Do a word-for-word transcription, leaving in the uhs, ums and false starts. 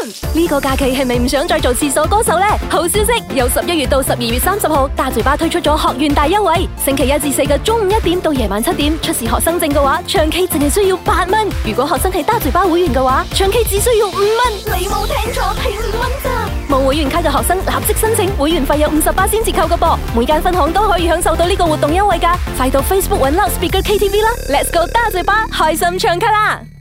呢個假期係咪唔想再做廁所歌手呢？好消息，由十一月到十二月三十號，大嘴巴推出咗學員大優惠。星期一至四嘅中午一點到夜晚七點，出示學生證嘅話，唱 K 淨係需要八蚊。如果學生係大嘴巴會員嘅話，唱 K 只需要五蚊。你冇聽錯，係五蚊咋？冇會員卡嘅學生立即申請，會員費有五十八仙折扣嘅噃。每間分行都可以享受到呢個活動優惠噶。快到 Facebook 揾 Loudspeaker K T V 啦 ！Let's go 大嘴巴，開心唱卡啦！